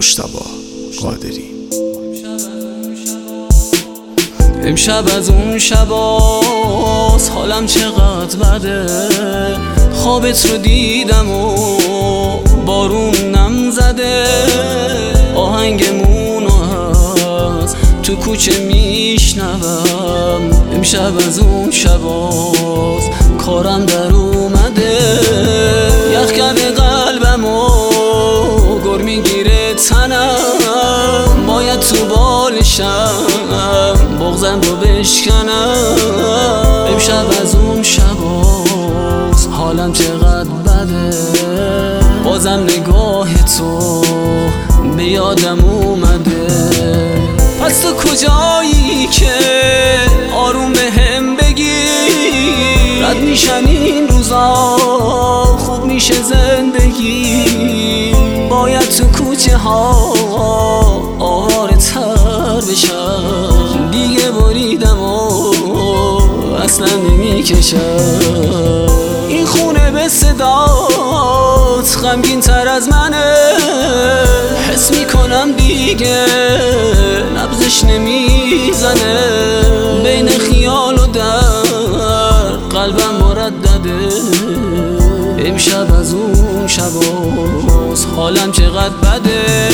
مجتبی قادری. امشب از اون شباست، حالم چقدر بده. خوابت رو دیدم و بارونم زده. آهنگمون هست تو کوچه میشنوم. امشب از اون شباست، کارم در اومده. یخ کرده قلبم و گر میگیره تنم. باید تو بالشم بغضم رو بشکنم. امشب از اون شباست، حالم چقدر بده. بازم نگاه تو به یادم اومده. پس تو کجایی که آروم به هم بگی؟ رد میشن این روزا، خوب میشه زندگی. باید تو کوچه ها آواره تر بشم. دیگه بریدم و اصلا نمیکشم. این خونه به صدات غمگین تر از منه. حس میکنم دیگه نبضش نمیزنه. بین خیال و در قلبم مردده. امشب از اون شباست، حالم چقدر بده.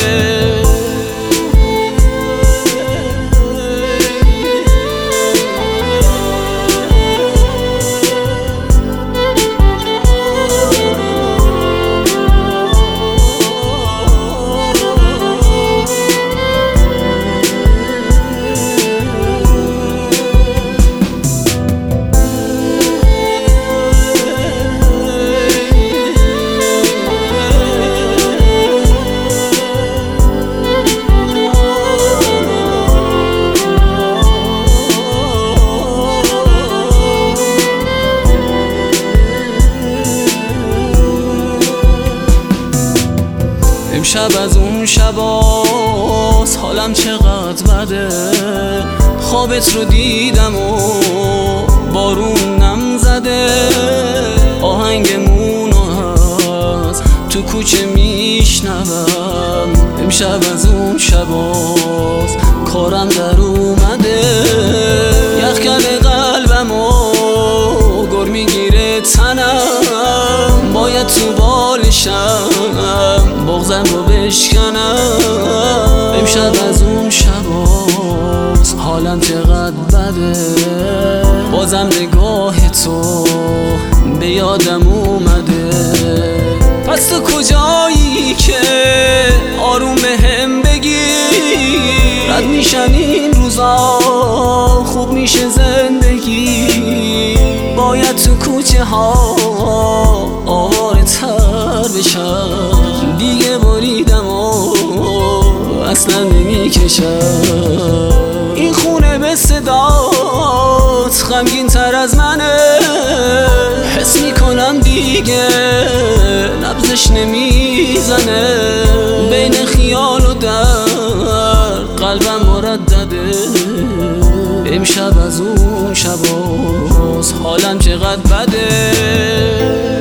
امشب از اون شباست، حالم چقدر بده. خوابت رو دیدم و بارونم زده. آهنگمون هست تو کوچه میشنوم. امشب از اون شباست، کارم در اومده. یخ کرده قلبم و گر میگیره تنم. باید تو بالشم بغضم رو بشکنم. امشب از اون شباست، حالم چقدر بده. بازم نگاه تو به یادم اومده. پس تو کجایی که آروم به هم بگی؟ رد میشن این روزا، خوب میشه زندگی. باید تو کوچه ها آواره تر بشم. دیگه بریدم و اصلا نمیکشم. این خونه به صدات غمگین تر از منه. حس میکنم دیگه نبضش نمیزنه. بین خیال و در قلبم مردده. امشب از اون شباست، حالم چقدر بده.